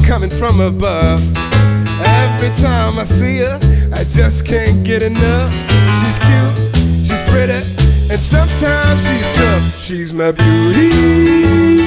coming from above. Every time I see her, I just can't get enough. She's cute, she's pretty, and sometimes she's tough. She's my beauty.